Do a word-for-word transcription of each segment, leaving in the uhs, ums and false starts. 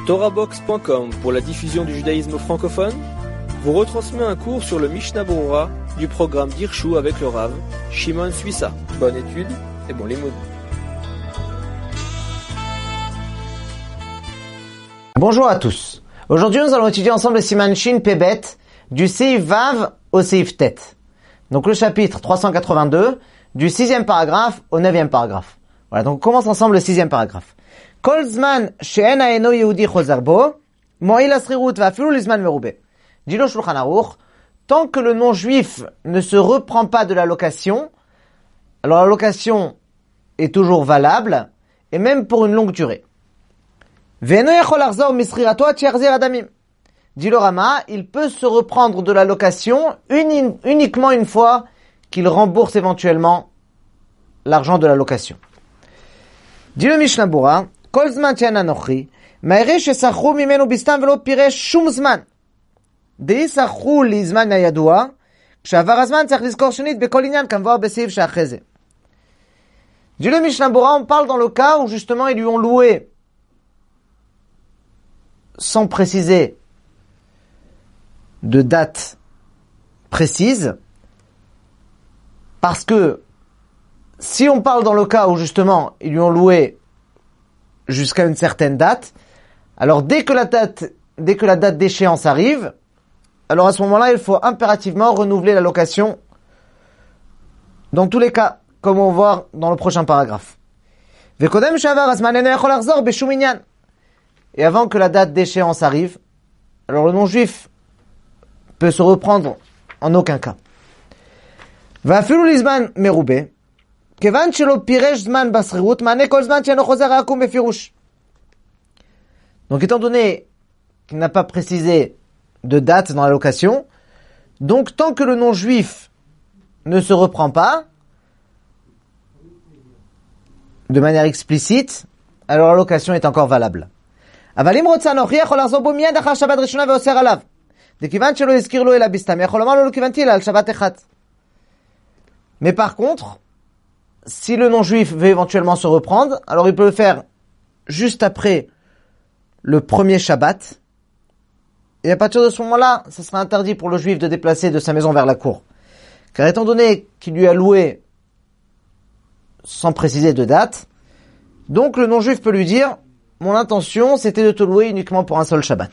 Torahbox point com pour la diffusion du judaïsme francophone vous retransmet un cours sur le Mishnah Berurah du programme d'Hirshu avec le Rav Shimon Suissa. Bonne étude et bon limoud. Bonjour à tous. Aujourd'hui, nous allons étudier ensemble le Siman Shin Pebet du Seif Vav au Seif Tet. Donc le chapitre trois cent quatre-vingt-deux du sixième paragraphe au neuvième paragraphe. Voilà, donc on commence ensemble le sixième paragraphe. Kol zman she'en ha'eno yehudi chozer bo, mo'il asrirut va'afilu lizman merube. Dit le Shulchan Aruch, tant que le non-juif ne se reprend pas de la location, alors la location est toujours valable, et même pour une longue durée. Ve'eno yachol larzor misrirato ad she'yachzir adamim. Dit le Rama, il peut se reprendre de la location uni- uniquement une fois qu'il rembourse éventuellement l'argent de la location. Dit le Mishnah Berurah, Kol zman she'en anochi, ma'ere she'sachru mimenu bistam velo piresh shum zman. דאיסחרו לזמן הידוע, כשעבר הזמן צריך לזכור שנית בכל עניין כמבואר בסעיף שאחרי זה. Dit le Mishnah Berurah, on parle dans le cas où justement ils lui ont loué sans préciser de date précise, parce que si on parle dans le cas où justement ils lui ont loué jusqu'à une certaine date, alors dès que la date, dès que la date d'échéance arrive, alors à ce moment-là, il faut impérativement renouveler la location dans tous les cas, comme on va voir dans le prochain paragraphe. Et avant que la date d'échéance arrive, alors le non-juif peut se reprendre en aucun cas. Donc étant donné qu'il n'a pas précisé de date dans la location, donc tant que le non-juif ne se reprend pas de manière explicite, alors la location est encore valable. Mais par contre, si le non-juif veut éventuellement se reprendre, alors il peut le faire juste après le premier Shabbat. Et à partir de ce moment-là, ça sera interdit pour le juif de déplacer de sa maison vers la cour. Car étant donné qu'il lui a loué sans préciser de date, donc le non-juif peut lui dire, mon intention c'était de te louer uniquement pour un seul Shabbat.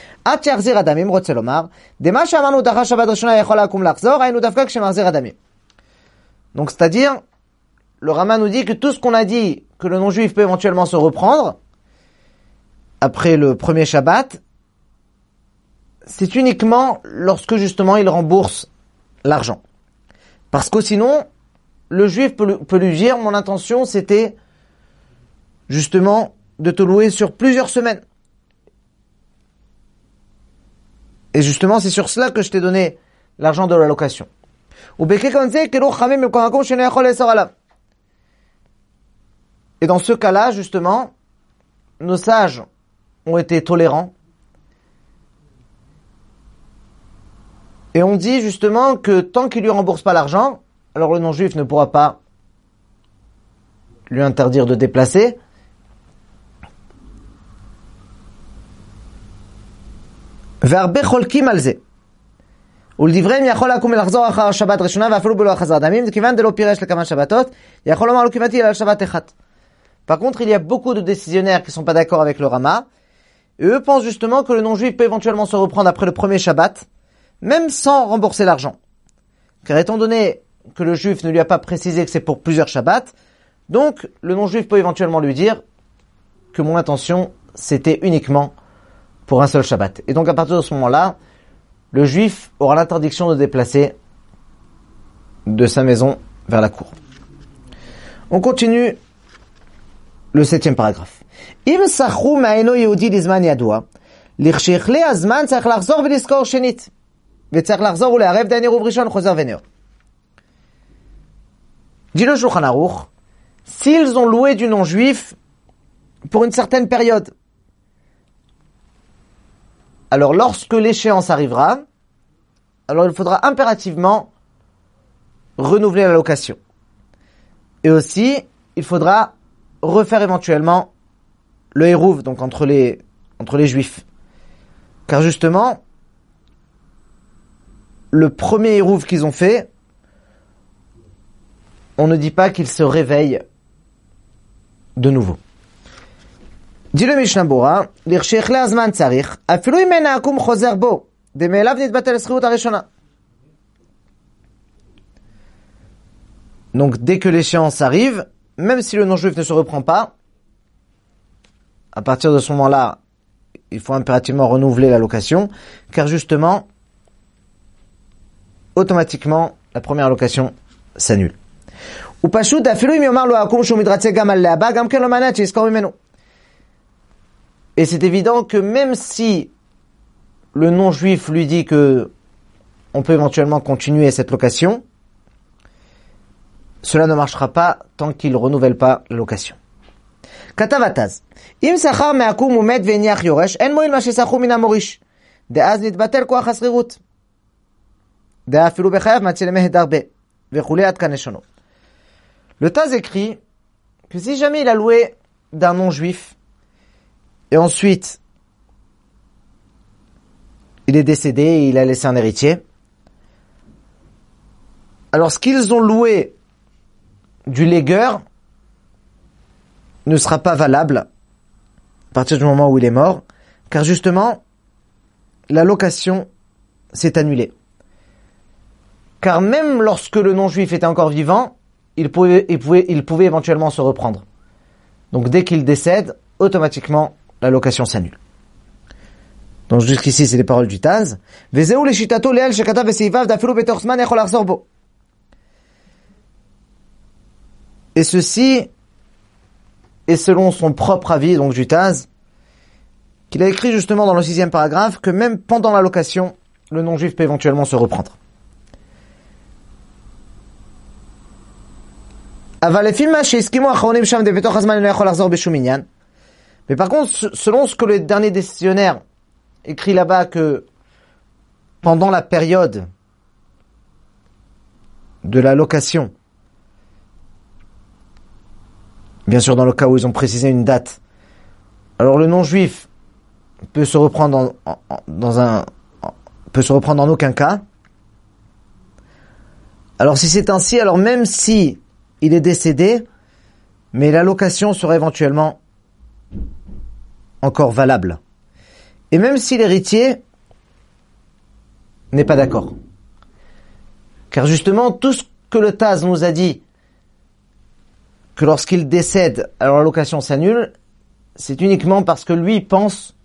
Donc c'est-à-dire, le Rama nous dit que tout ce qu'on a dit, que le non-juif peut éventuellement se reprendre, après le premier Shabbat, c'est uniquement lorsque justement il rembourse l'argent. Parce que sinon, le juif peut, peut lui dire, mon intention c'était justement de te louer sur plusieurs semaines. Et justement, c'est sur cela que je t'ai donné l'argent de la location. Et dans ce cas-là, justement, nos sages ont été tolérants. Et on dit justement que tant qu'il lui rembourse pas l'argent, alors le non-juif ne pourra pas lui interdire de déplacer. והרבה חולקים על זה. ולדבריהם יכול לקום ולחזור אחר שבת ראשונה ואפילו בלא חזר דמים, כיוון דלא פירש לכמה שבתות, יכול לומר לו כיוונתי אלא שבת אחת. Par contre, il y a beaucoup de décisionnaires qui sont pas d'accord avec le Rama, et eux pensent justement que le non-juif peut éventuellement se reprendre après le premier Shabbat, même sans rembourser l'argent. Car étant donné que le juif ne lui a pas précisé que c'est pour plusieurs Shabbats, donc le non-juif peut éventuellement lui dire que mon intention c'était uniquement pour un seul Shabbat. Et donc à partir de ce moment-là, le juif aura l'interdiction de déplacer de sa maison vers la cour. On continue le septième paragraphe. Im sachru ma'eno yehudi lizman yadua, lichshechle azman tzarich lachzor velizkor shenit. Dit le Shulchan Aruch, s'ils ont loué du non-juif pour une certaine période, alors lorsque l'échéance arrivera, alors il faudra impérativement renouveler la location. Et aussi, il faudra refaire éventuellement le hérouv, donc entre les entre les juifs. Car justement, le premier hérouv qu'ils ont fait, on ne dit pas qu'ils se réveillent de nouveau. Dit le Mishnah Bora, l'irshechle azman tsarich, afilu imena akum chozer bo, de me'elav nitbatel sriut harishona. Donc, dès que l'échéance arrive, même si le non-juif ne se reprend pas, à partir de ce moment-là, il faut impérativement renouveler la location, car justement, automatiquement, la première location s'annule. Ou pashut afilu im yomar lo akum shu midratze gam al le'aba, gam ken lo manat sheyizkor mimenu. Et c'est évident que même si le non-juif lui dit que on peut éventuellement continuer cette location, cela ne marchera pas tant qu'il ne renouvelle pas la location. Katavataz. Im sachar me'akum umet ve'niach yoresh, en mo'il ma shesachu min ha'morish. De'az nitbatel koach hasrirut. De'a afilu bechayav matzilemeh darbe. Ve'chulei ad kan eshono. Le Taz écrit que si jamais il a loué d'un non-juif, et ensuite il est décédé et il a laissé un héritier, alors ce qu'ils ont loué du légueur ne sera pas valable à partir du moment où il est mort, car justement, la location s'est annulée. Car même lorsque le non-juif était encore vivant, il pouvait, il pouvait, il pouvait éventuellement se reprendre. Donc dès qu'il décède, automatiquement, la location s'annule. Donc jusqu'ici, c'est les paroles du Taz. Vezeu leshitato le'el shekatav ve'seivav dafilu betoch zman yachol lachzor bo. Et ceci est selon son propre avis, donc du Taz, qu'il a écrit justement dans le sixième paragraphe, que même pendant la location, le non-juif peut éventuellement se reprendre. Mais par contre, selon ce que le dernier décisionnaire écrit là-bas, que pendant la période de la location, bien sûr dans le cas où ils ont précisé une date, alors le non-juif peut se reprendre en, en, dans un, en, peut se reprendre en aucun cas. Alors si c'est ainsi, alors même si il est décédé, mais la location sera éventuellement encore valable. Et même si l'héritier n'est pas d'accord. Car justement, tout ce que le Taz nous a dit, que lorsqu'il décède, alors la location s'annule, c'est uniquement parce que lui pense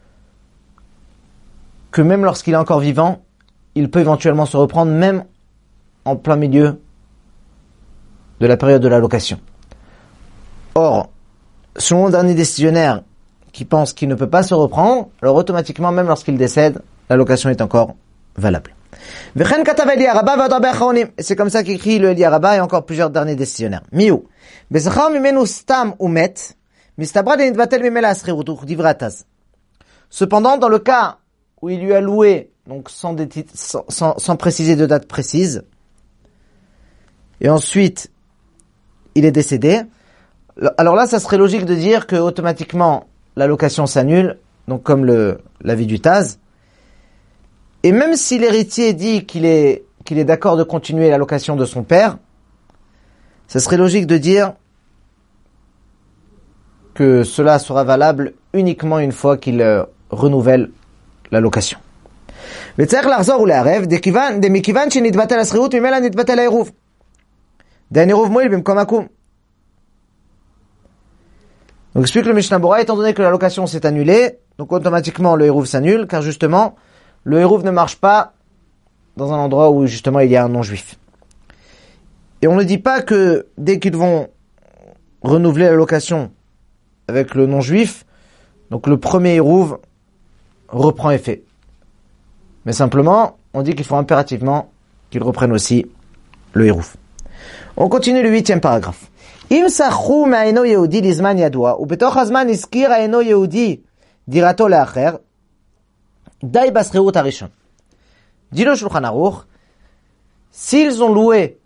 que même lorsqu'il est encore vivant, il peut éventuellement se reprendre, même en plein milieu de la période de la location. Or, selon le dernier décisionnaire qui pense qu'il ne peut pas se reprendre, alors automatiquement, même lorsqu'il décède, la location est encore valable. C'est comme ça qu'écrit le Eli Araba et encore plusieurs derniers décisionnaires. Miou. Cependant, dans le cas où il lui a loué, donc sans, déti- sans, sans, sans préciser de date précise, et ensuite il est décédé, alors là, ça serait logique de dire que automatiquement la location s'annule, donc comme le l'avis du Taz. Et même si l'héritier dit qu'il est qu'il est d'accord de continuer la location de son père, ça serait logique de dire que cela sera valable uniquement une fois qu'il euh, renouvelle la location. וצריך לחזור ולערב, דמכיוון שנתבטל השכירות, ממילא נתבטל העירוב. דהן עירוב מועיל במקום עקום. Donc explique le Mishnah Bora, étant donné que la location s'est annulée, donc automatiquement le hérouv s'annule, car justement, le hérouv ne marche pas dans un endroit où justement il y a un non-juif. Et on ne dit pas que dès qu'ils vont renouveler la location avec le non-juif, donc le premier hérouv reprend effet. Mais simplement, on dit qu'il faut impérativement qu'ils reprennent aussi le hérouv. On continue le huitième paragraphe. אם שכרו מהאינו יהודי לזמן ידוע, ובתוך הזמן הזכיר האינו יהודי דירתו לאחר, די בשכירות הראשון. dit le Shulchan Aruch, s'ils ont loué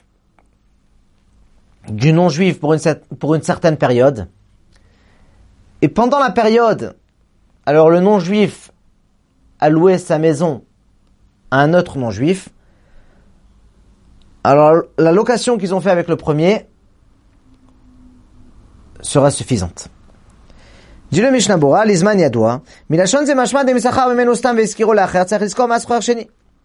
du non-juif pour une, pour une certaine période, et pendant la période alors le non-juif a loué sa maison à un autre non-juif, alors la location qu'ils ont fait avec le premier sera suffisante. Dit le Mishnah Bora, l'Izman Yadoua, Milachon ze mashma de misachar memenu stam ve'eskiro la'acher, tzarich lizkor mas chocher sheni.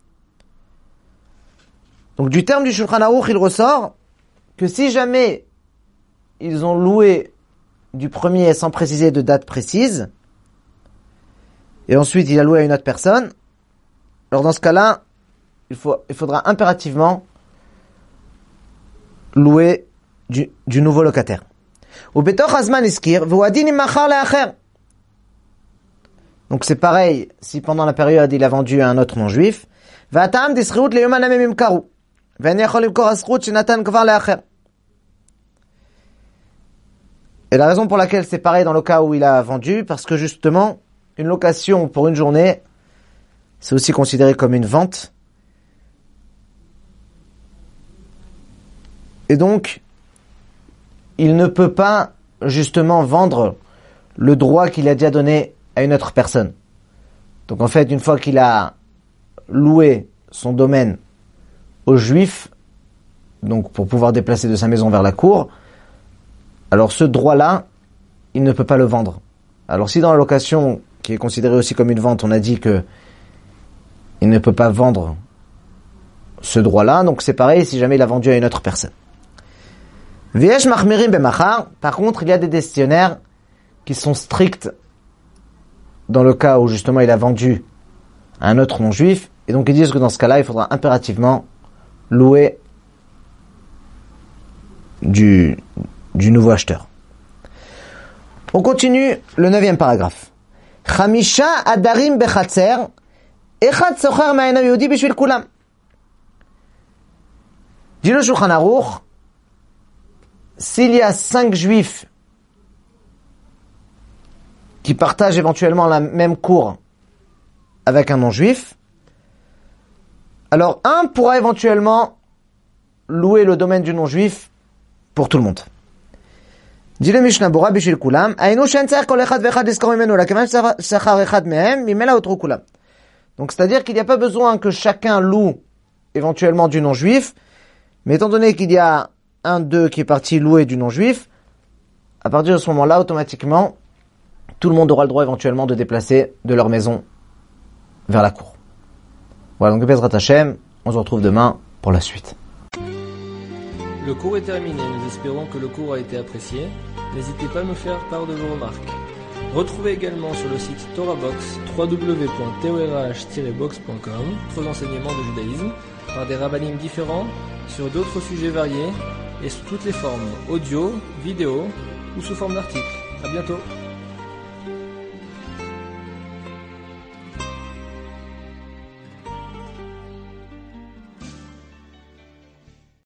Donc du terme du Shulchan Aruch, il ressort que si jamais ils ont loué du premier sans préciser de date précise, et ensuite il a loué à une autre personne, alors dans ce cas-là, il, faut, il faudra impérativement louer du, du nouveau locataire. Donc c'est pareil, si pendant la période il a vendu à un autre non-juif, et la raison pour laquelle c'est pareil dans le cas où il a vendu, parce que justement, une location pour une journée, c'est aussi considéré comme une vente. Et donc, il ne peut pas justement vendre le droit qu'il a déjà donné à une autre personne. Donc en fait, une fois qu'il a loué son domaine aux Juifs, donc pour pouvoir déplacer de sa maison vers la cour, alors ce droit-là, il ne peut pas le vendre. Alors si dans la location, qui est considérée aussi comme une vente, on a dit que il ne peut pas vendre ce droit-là, donc c'est pareil si jamais il a vendu à une autre personne. V'yesh machmirim b'machar. Par contre, il y a des décisionnaires qui sont stricts dans le cas où justement il a vendu à un autre non-juif, et donc ils disent que dans ce cas-là, il faudra impérativement louer du, du nouveau acheteur. On continue le neuvième paragraphe. Chamisha adarim bechatzer, echad socher ma'ena yehudi bishvil kulam. Dit le Shulchan Aruch, s'il y a cinq juifs qui partagent éventuellement la même cour avec un non-juif, alors un pourra éventuellement louer le domaine du non-juif pour tout le monde. Dit le Mishnah Bora bishvil kulam, aynu she'en tzarich kol echad ve'echad lizkor mimenu, lakevan shechar echad mehem, mimela otru kulam. Donc c'est-à-dire qu'il n'y a pas besoin que chacun loue éventuellement du non-juif, mais étant donné qu'il y a un d'eux qui est parti louer du non-juif, à partir de ce moment-là, automatiquement, tout le monde aura le droit éventuellement de déplacer de leur maison vers la cour. Voilà, donc Bezrat Hashem, on se retrouve demain pour la suite. Le cours est terminé, nous espérons que le cours a été apprécié. N'hésitez pas à nous faire part de vos remarques. Retrouvez également sur le site TorahBox, w w w point torah tiret box point com, d'autres enseignements de judaïsme, par des rabbinim différents, sur d'autres sujets variés, et sous toutes les formes, audio, vidéo ou sous forme d'articles. À bientôt.